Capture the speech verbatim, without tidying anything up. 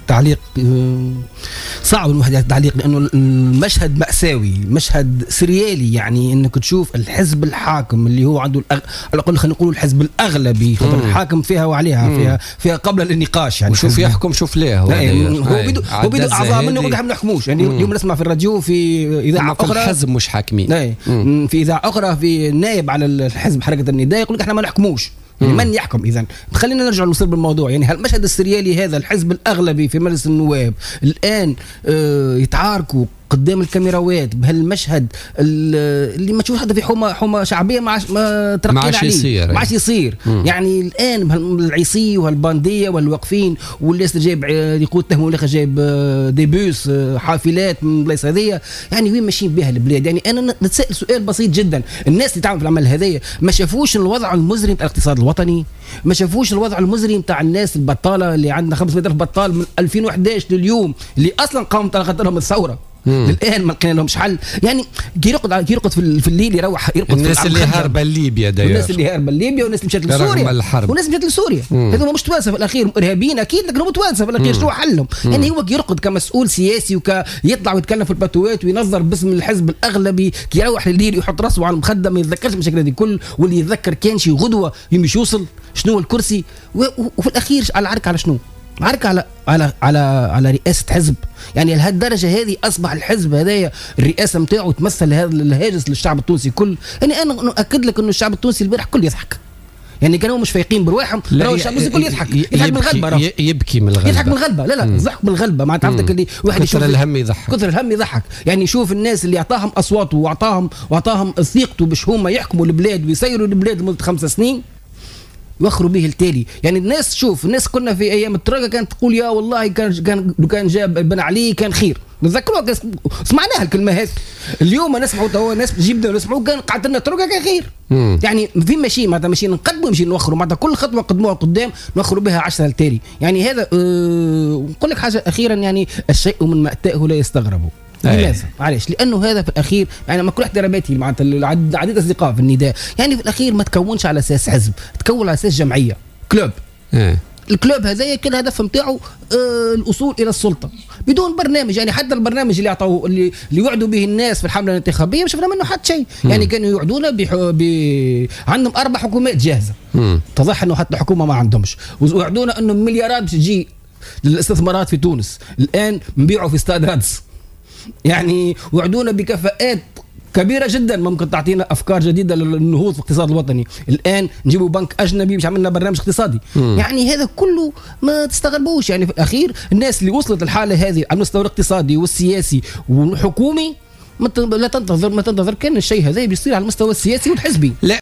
تعليق صعب الواحد يعطي تعليق، لأنه المشهد مأساوي، مشهد سريالي. يعني إنك تشوف الحزب الحاكم اللي هو عنده الأغ... على الأقل خلينا نقول الحزب الأغلبي، الحاكم فيها وعليها فيها فيها قبل النقاش. يعني وشوف يحكم شوف ليه هو هو بيدو هو بيدو أعضاء منه يقول احنا ما نحكموش. يعني اليوم نسمع في الراديو في إذاعة أخرى الحزب مش حاكمين، في إذاعة أخرى في نائب على الحزب حركة النداء يقول لك احنا ما نحكموش. يعني من يحكم؟ إذن خلينا نرجع نصير بالموضوع. يعني هالمشهد السريالي هذا، الحزب الأغلبي في مجلس النواب الآن اه يتعاركوا قدام الكاميراوات بهالمشهد اللي ما تشوف حتى في حومه حومه شعبيه ما ما ترقينا عليه، يصير. ما عادش يصير. يعني الان بهالعيسي وهالبانديه والواقفين والناس اللي جايب يقول تهموا الاخ جايب دي بوس حافلات من البلايص هذيا، يعني وين ماشيين بها البلاد؟ يعني انا نتساءل سؤال بسيط جدا، الناس اللي تعمل في العمل هذايا ما شافوش الوضع المزري بتاع الاقتصاد الوطني؟ ما شافوش الوضع المزري بتاع الناس البطاله اللي عندنا خمسمائة ألف بطال من ألفين وإحدى عشر لليوم، اللي اصلا قامت على خاطرهم الثوره الان ما كان لهمش حل؟ يعني كي يرقد كي يرقد في الليل يروح يرقد الناس في اللي هاربه ليبيا داير، الناس اللي هاربه ليبيا والناس اللي مشات لسوريا والناس اللي مشات لسوريا هذول مش توانسه في الاخير، ارهابيين اكيد لكنهم توانسه في الاخير. شنو حلهم؟ يعني هو كي يرقد كمسؤول سياسي وكيطلع ويتكلم في الباتوات وينظر باسم الحزب الاغلبي، كي يروح لليل يحط راسه على المخده ما يتذكرش المشاكل هذه كل، واللي يتذكر كان شي غدوه يمشي يوصل شنو الكرسي، وفي الاخير على العركه على شنو؟ عركة على على على على رئاسة حزب. يعني لهالدرجة هذه أصبح الحزب هذايا الرئاسة متاعه تمثل هذا الهاجس للشعب التونسي كل. يعني أنا أؤكد لك إنه الشعب التونسي البارح كل يضحك، يعني كانوا مش فايقين برواحهم، راهو الشعب التونسي كل يضحك يضحك من الغلبة، يبكي من الغلبة، يضحك من الغلبة. لا لا يضحك من الغلبة. ما تعرفتك اللي واحد كثر الهم يضحك، كثر الهم يضحك. يعني يشوف الناس اللي أعطاهم أصواته وأعطاهم وأعطاهم ثقته باش هما يحكموا البلاد ويسيروا البلاد لمدة خمس سنين يوخروا به التالي. يعني الناس شوف، الناس كنا في ايام التراجع كانت تقول يا والله كان كان كان جاب بن علي كان خير، نتذكروها سمعناها الكلمه هذه. اليوم نسمعوا تو ناس جبنا نسمعوا كان قعدت لنا التراجع كان خير. مم. يعني في ماشي معناتها ماشي نقدموا ماشي نوخروا، معناتها كل خطوه نقدموها قدام نوخروا بها عشرة التالي. يعني هذا أه نقول لك حاجه اخيرا، يعني الشيء من مأتاه لا يستغربوا. لماذا؟ معلش، لانه هذا في الاخير يعني ما كل واحد رباتي معناتها عديد اصدقاء في النداء، يعني في الاخير ما تكونش على اساس حزب، تكون على اساس جمعيه كلوب. اه. الكلوب هذايا كان الهدف نتاعو آه الوصول الى السلطه بدون برنامج. يعني حتى البرنامج اللي اعطوه اللي, اللي وعدوا به الناس في الحمله الانتخابيه ما شفنا منه حتى شيء. يعني كانوا يوعدونا بح... ب... عندهم اربع حكومات جاهزه، اتضح انه حتى حكومه ما عندهمش، ويوعدونا انه مليارات باش تجي للاستثمارات في تونس. الان نبيعوا في استاد رادس، يعني وعدونا بكفاءات كبيرة جدا ممكن تعطينا أفكار جديدة للنهوض في الاقتصاد الوطني. الآن نجيبوا بنك أجنبي مش عملنا برنامج اقتصادي. م. يعني هذا كله ما تستغربوش. يعني في الأخير الناس اللي وصلت الحالة هذه على المستوى الاقتصادي والسياسي والحكومي ما لا تنتظر ما تنتظر كان الشيء هذا بيصير على المستوى السياسي والحزبي. لا